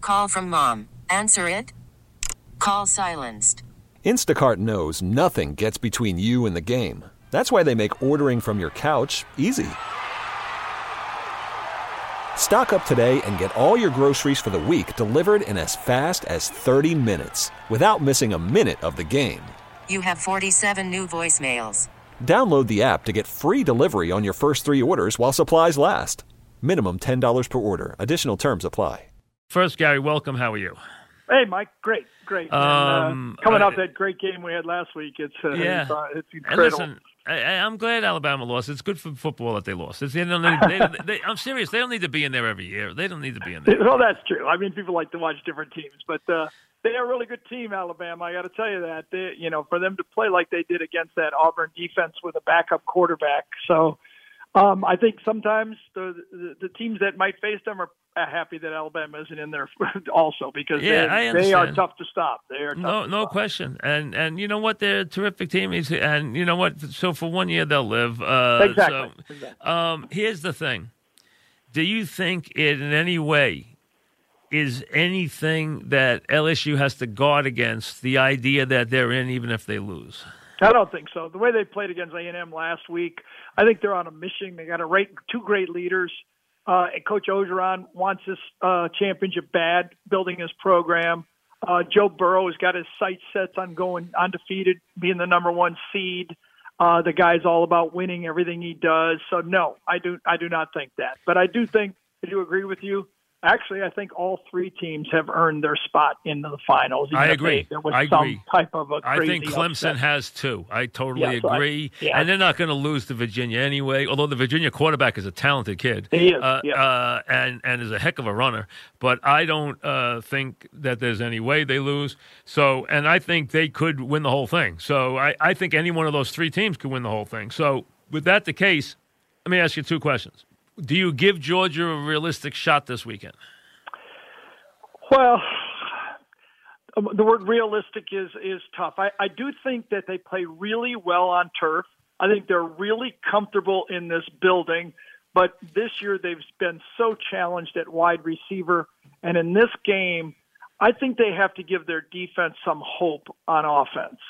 Call from mom. Answer it. Call silenced. Instacart knows nothing gets between you and the game. That's why they make ordering from your couch easy. Stock up today and get all your groceries for the week delivered in as fast as 30 minutes without missing a minute of the game. You have 47 new voicemails. Download the app to get free delivery on your first 3 orders while supplies last. Minimum $10 per order. Additional terms apply. First, Gary, welcome. How are you? Hey, Mike. Great. Coming off that great game we had last week, it's incredible. And listen, I'm glad Alabama lost. It's good for football that they lost. I'm serious. They don't need to be in there every year. They don't need to be in there. Well, that's true. I mean, people like to watch different teams, but they are a really good team, Alabama. I got to tell you that. For them to play like they did against that Auburn defense with a backup quarterback. So I think sometimes the teams that might face them are happy that Alabama isn't in there also because they are tough to stop. They are no question. And you know what? They're a terrific team. And you know what? So for 1 year they'll live. Exactly. Here's the thing. Do you think it in any way is anything that LSU has to guard against the idea that they're in even if they lose? I don't think so. The way they played against A&M last week, I think they're on a mission. They got two great leaders. And Coach Orgeron wants this championship bad, building his program. Joe Burrow has got his sights set on going undefeated, being the number 1 seed. The guy's all about winning everything he does. So no, I do not think that. But I do agree with you. Actually, I think all 3 teams have earned their spot into the finals. I agree. There was some type of a crazy I think Clemson upset. Has too. I totally agree. And they're not going to lose to Virginia anyway, although the Virginia quarterback is a talented kid. He is, and is a heck of a runner. But I don't think that there's any way they lose. So, and I think they could win the whole thing. So I think any one of those 3 teams could win the whole thing. So with that the case, let me ask you 2 questions. Do you give Georgia a realistic shot this weekend? Well, the word realistic is tough. I do think that they play really well on turf. I think they're really comfortable in this building. But this year they've been so challenged at wide receiver. And in this game, I think they have to give their defense some hope on offense.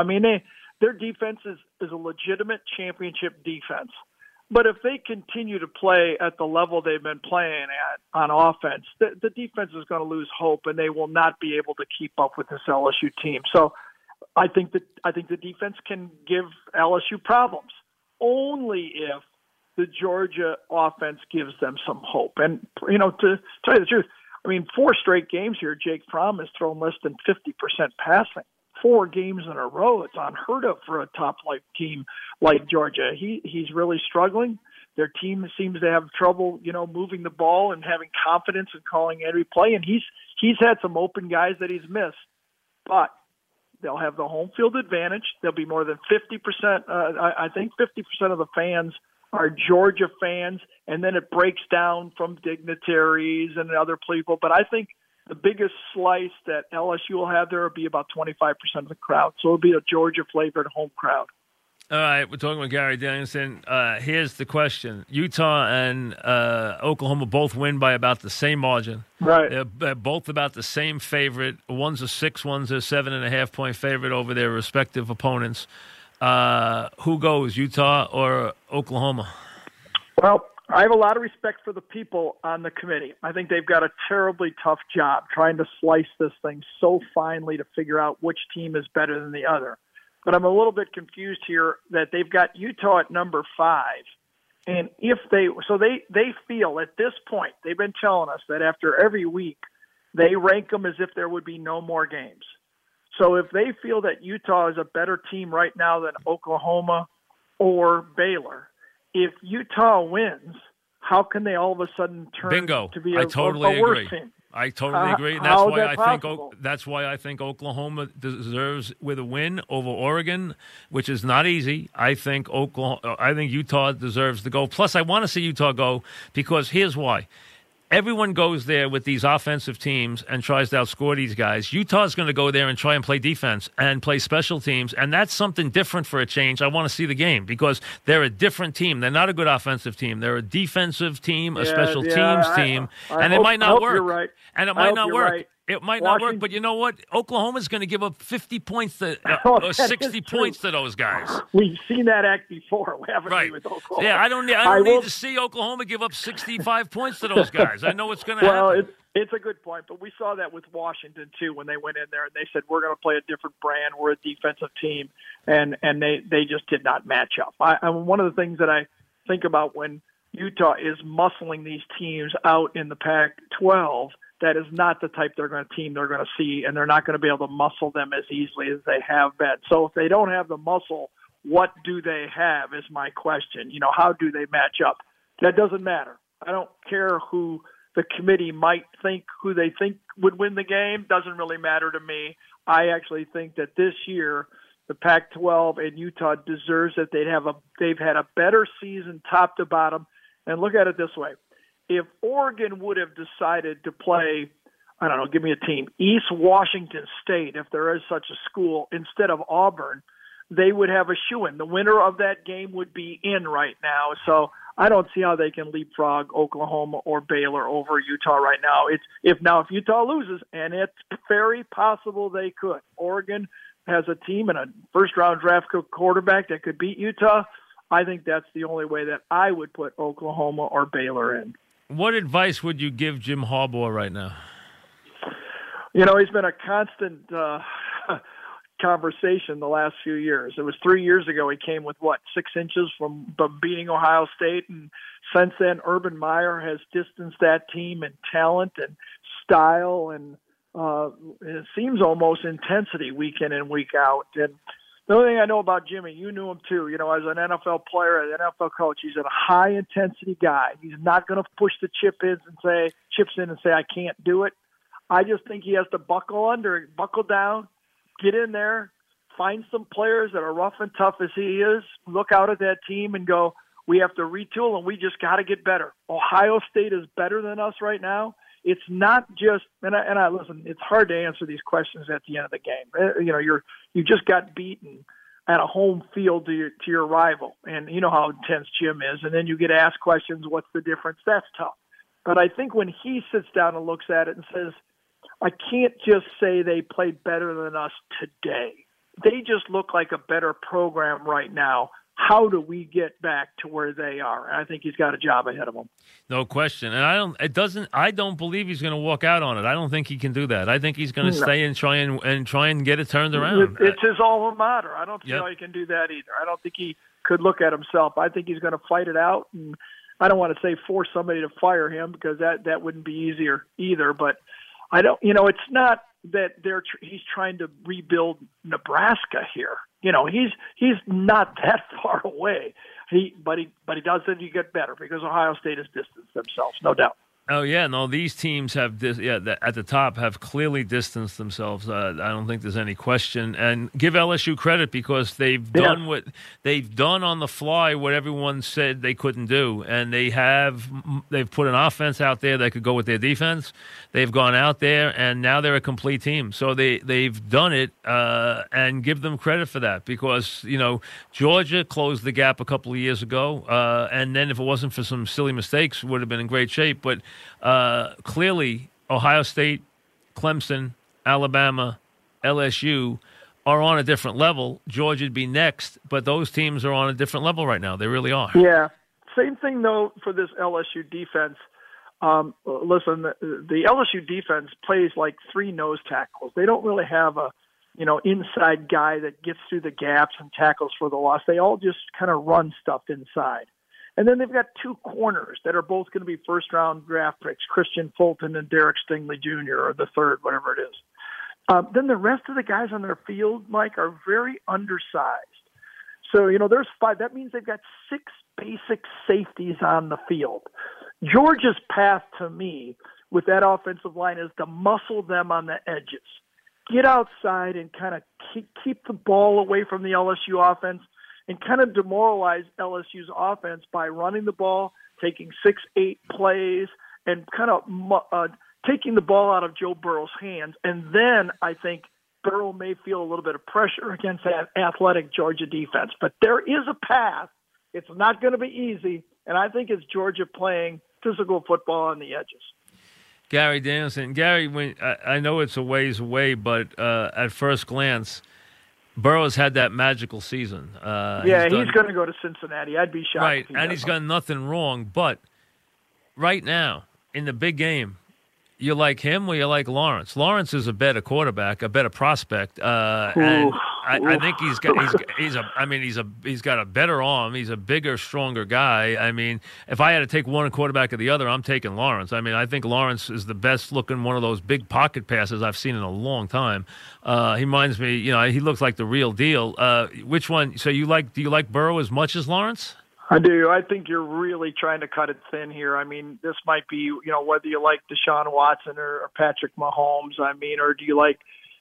Their defense is a legitimate championship defense. But if they continue to play at the level they've been playing at on offense, the defense is going to lose hope, and they will not be able to keep up with this LSU team. So I think the defense can give LSU problems only if the Georgia offense gives them some hope. And, to tell you the truth, 4 straight games here, Jake Fromm has thrown less than 50% passing. 4 games in a row. It's unheard of for a top-flight team like Georgia. He's really struggling. Their team seems to have trouble, moving the ball and having confidence in calling every play. And he's had some open guys that he's missed. But they'll have the home field advantage. There'll be more than 50%. I think 50% of the fans are Georgia fans, and then it breaks down from dignitaries and other people. But I think the biggest slice that LSU will have there will be about 25% of the crowd. So it'll be a Georgia-flavored home crowd. All right, we're talking with Gary Danielson. Here's the question. Utah and Oklahoma both win by about the same margin. Right. They're both about the same favorite. One's a 6, one's a 7.5-point favorite over their respective opponents. Who goes, Utah or Oklahoma? Well, I have a lot of respect for the people on the committee. I think they've got a terribly tough job trying to slice this thing so finely to figure out which team is better than the other. But I'm a little bit confused here that they've got Utah at number 5. And if they feel at this point, they've been telling us that after every week, they rank them as if there would be no more games. So if they feel that Utah is a better team right now than Oklahoma or Baylor, if Utah wins, how can they all of a sudden turn to be a worse team? I totally agree. And that's why I think Oklahoma deserves with a win over Oregon, which is not easy. I think Utah deserves to go. Plus, I want to see Utah go because here's why. everyone goes there with these offensive teams and tries to outscore these guys. Utah's going to go there and try and play defense and play special teams, and that's something different for a change. I want to see the game because they're a different team. They're not a good offensive team. They're a defensive team, a special teams team, and it might not work. You're right. And it might not work. Right. It might not work, but you know what? Oklahoma's going to give up 50 points or 60 points to those guys. We've seen that act before, haven't right. we, with Oklahoma? Yeah, I don't need to see Oklahoma give up 65 points to those guys. I know what's going to happen. Well, it's a good point, but we saw that with Washington, too, when they went in there and they said, we're going to play a different brand. We're a defensive team, and they just did not match up. One of the things that I think about when Utah is muscling these teams out in the Pac-12, that is not the type they're going to see, and they're not going to be able to muscle them as easily as they have been. So if they don't have the muscle, what do they have is my question. How do they match up? That doesn't matter. I don't care who the committee might think, who they think would win the game. Doesn't really matter to me. I actually think that this year the Pac-12 and Utah deserves it. They've had a better season top to bottom. And look at it this way. If Oregon would have decided to play, I don't know, give me a team, East Washington State, if there is such a school, instead of Auburn, they would have a shoo-in. The winner of that game would be in right now. So I don't see how they can leapfrog Oklahoma or Baylor over Utah right now. If Utah loses, and it's very possible they could, Oregon has a team and a first-round draft quarterback that could beat Utah, I think that's the only way that I would put Oklahoma or Baylor in. What advice would you give Jim Harbaugh right now? He's been a constant conversation the last few years. It was 3 years ago he came with, 6 inches from beating Ohio State, and since then Urban Meyer has distanced that team in talent and style and it seems almost intensity week in and week out. And the only thing I know about Jimmy, you knew him too, as an NFL player, an NFL coach, he's a high-intensity guy. He's not going to push the chips in and say, I can't do it. I just think he has to buckle down, get in there, find some players that are rough and tough as he is, look out at that team and go, we have to retool and we just got to get better. Ohio State is better than us right now. It's not just, and I listen, it's hard to answer these questions at the end of the game. You just got beaten at a home field to your rival, and you know how intense Jim is, and then you get asked questions, what's the difference? That's tough. But I think when he sits down and looks at it and says, I can't just say they played better than us today. They just look like a better program right now. How do we get back to where they are? And I think he's got a job ahead of him. No question. And I don't believe he's going to walk out on it. I don't think he can do that. I think he's going to stay and try and get it turned around. It's his alma mater. I don't see how he can do that either. I don't think he could look at himself. I think he's going to fight it out. And I don't want to say force somebody to fire him because that wouldn't be easier either. But I don't, it's not that he's trying to rebuild Nebraska here. He's not that far away. But he does think you get better because Ohio State has distanced themselves, no doubt. Oh yeah, no. These teams have at the top have clearly distanced themselves. I don't think there's any question. And give LSU credit because they've done what they've done on the fly. What everyone said they couldn't do, and they've put an offense out there that could go with their defense. They've gone out there, and now they're a complete team. So they've done it, and give them credit for that because Georgia closed the gap a couple of years ago, and then if it wasn't for some silly mistakes, would have been in great shape. But clearly, Ohio State, Clemson, Alabama, LSU are on a different level. Georgia'd be next, but those teams are on a different level right now. They really are. Yeah. Same thing, though, for this LSU defense. Listen, the LSU defense plays like 3 nose tackles. They don't really have a, inside guy that gets through the gaps and tackles for the loss. They all just kind of run stuff inside. And then they've got 2 corners that are both going to be first-round draft picks, Christian Fulton and Derek Stingley Jr., or the third, whatever it is. Then the rest of the guys on their field, Mike, are very undersized. So, there's 5. That means they've got 6 basic safeties on the field. Georgia's path to me with that offensive line is to muscle them on the edges. Get outside and kind of keep the ball away from the LSU offense and kind of demoralize LSU's offense by running the ball, taking 6-8 plays, and kind of taking the ball out of Joe Burrow's hands. And then I think Burrow may feel a little bit of pressure against that athletic Georgia defense. But there is a path. It's not going to be easy, and I think it's Georgia playing physical football on the edges. Gary Danielson. Gary, I know it's a ways away, but at first glance, Burrow's had that magical season. He's going to go to Cincinnati. I'd be shocked. Right, and he's done nothing wrong. But right now, in the big game, you like him or you like Lawrence? Lawrence is a better quarterback, a better prospect, and I think he's got a better arm. He's a bigger, stronger guy. I mean, if I had to take one quarterback or the other, I'm taking Lawrence. I mean, I think Lawrence is the best looking one of those big pocket passes I've seen in a long time. He reminds me, he looks like the real deal. Which one? So do you like Burrow as much as Lawrence? I do. I think you're really trying to cut it thin here. I mean, this might be, whether you like Deshaun Watson or Patrick Mahomes. I mean, or do you like,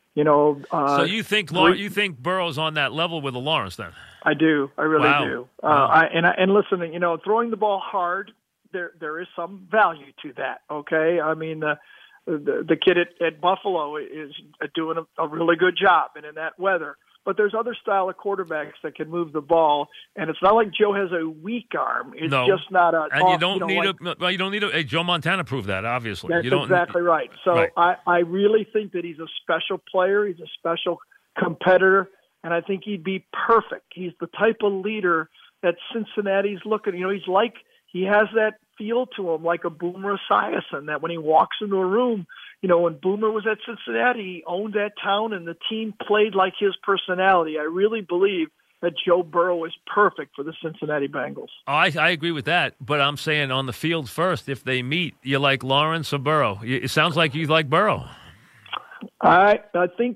so you think Burrow's on that level with the Lawrence then? I do. I really do. Wow. And listen, throwing the ball hard, there is some value to that. Okay. I mean, the kid at Buffalo is doing a really good job, and in that weather. But there's other style of quarterbacks that can move the ball, and it's not like Joe has a weak arm. It's just not a. And you don't need a. Joe Montana proved that, obviously. That's exactly right. So right. I really think that he's a special player. He's a special competitor, and I think he'd be perfect. He's the type of leader that Cincinnati's looking. He has that feel to him, like a Boomer Esiason, that when he walks into a room. When Boomer was at Cincinnati, he owned that town, and the team played like his personality. I really believe that Joe Burrow is perfect for the Cincinnati Bengals. Oh, I agree with that, but I'm saying on the field first, if they meet, you like Lawrence or Burrow? It sounds like you like Burrow. I think,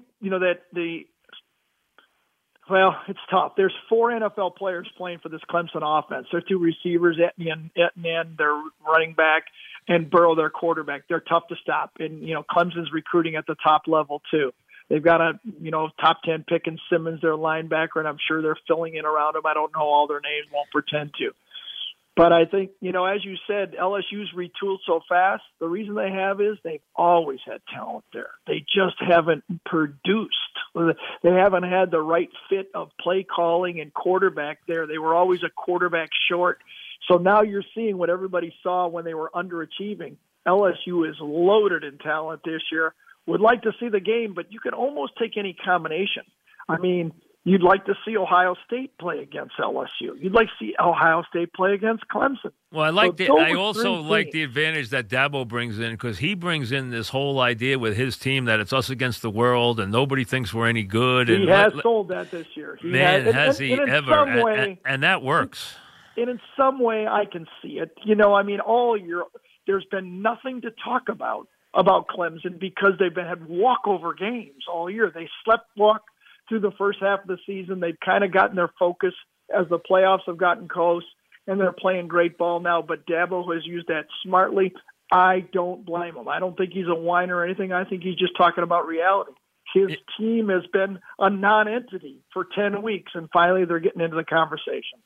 it's tough. There's 4 NFL players playing for this Clemson offense. Their 2 receivers, Etienne, their running back, and Burrow, their quarterback. They're tough to stop. And, Clemson's recruiting at the top level, too. They've got a, top 10 pick in Simmons, their linebacker, and I'm sure they're filling in around him. I don't know all their names, won't pretend to. But I think, as you said, LSU's retooled so fast. The reason they have is they've always had talent there. They just haven't produced. They haven't had the right fit of play calling and quarterback there. They were always a quarterback short. So now you're seeing what everybody saw when they were underachieving. LSU is loaded in talent this year. Would like to see the game, but you can almost take any combination. I mean, you'd like to see Ohio State play against LSU. You'd like to see Ohio State play against Clemson. Well, I also like the advantage that Dabo brings in, because he brings in this whole idea with his team that it's us against the world and nobody thinks we're any good. He has sold that this year. Has he ever? And that works. And in some way, I can see it. All year, there's been nothing to talk about Clemson because they've had walkover games all year. They sleptwalk through the first half of the season. They've kind of gotten their focus as the playoffs have gotten close, and they're playing great ball now. But Dabo has used that smartly. I don't blame him. I don't think he's a whiner or anything. I think he's just talking about reality. His team has been a non-entity for 10 weeks, and finally they're getting into the conversation.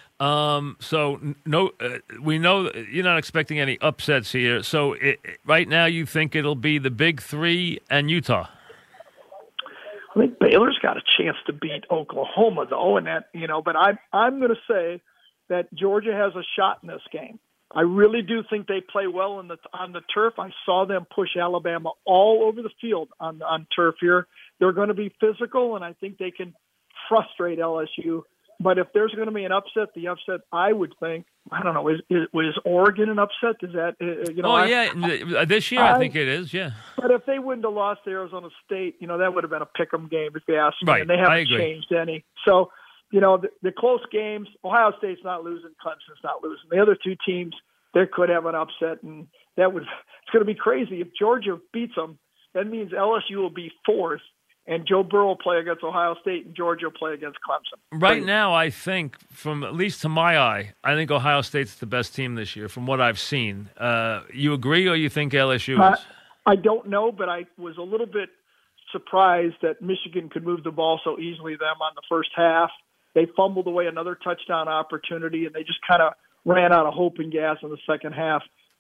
We know you're not expecting any upsets here. So right now you think it'll be the Big 3 and Utah? I think Baylor's got a chance to beat Oklahoma, though, and that, but I'm going to say that Georgia has a shot in this game. I really do think they play well on the turf. I saw them push Alabama all over the field on turf here. They're going to be physical, and I think they can frustrate LSU. But if there's going to be an upset, the upset I would think, I don't know, is Oregon an upset? Is that this year I think it is, yeah. But if they wouldn't have lost to Arizona State, that would have been a pick'em game if you asked me. Right, and they haven't changed any. So, the close games, Ohio State's not losing, Clemson's not losing. The other 2 teams, they could have an upset, and it's going to be crazy. If Georgia beats them, that means LSU will be 4th. And Joe Burrow will play against Ohio State, and Georgia will play against Clemson. Right now, I think, from at least to my eye, I think Ohio State's the best team this year from what I've seen. You agree, or you think LSU is? I don't know, but I was a little bit surprised that Michigan could move the ball so easily them on the first half. They fumbled away another touchdown opportunity, and they just kind of ran out of hope and gas in the second half.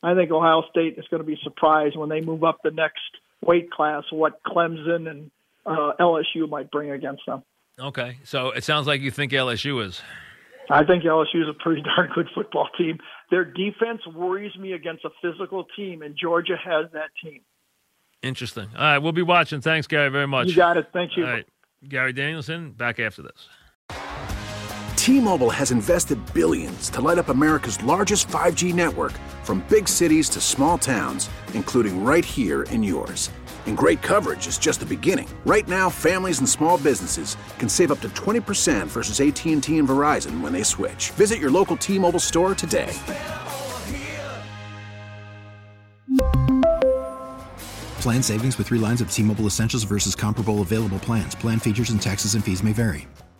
I think Ohio State is going to be surprised when they move up the next weight class what Clemson and LSU might bring against them. Okay, so it sounds like you think LSU is. I think LSU is a pretty darn good football team. Their defense worries me against a physical team, and Georgia has that team. Interesting. All right, we'll be watching. Thanks, Gary, very much. You got it. Thank you. All right, Gary Danielson, back after this. T-Mobile has invested billions to light up America's largest 5G network, from big cities to small towns, including right here in yours. And great coverage is just the beginning. Right now, families and small businesses can save up to 20% versus AT&T and Verizon when they switch. Visit your local T-Mobile store today. Plan savings with 3 lines of T-Mobile Essentials versus comparable available plans. Plan features and taxes and fees may vary.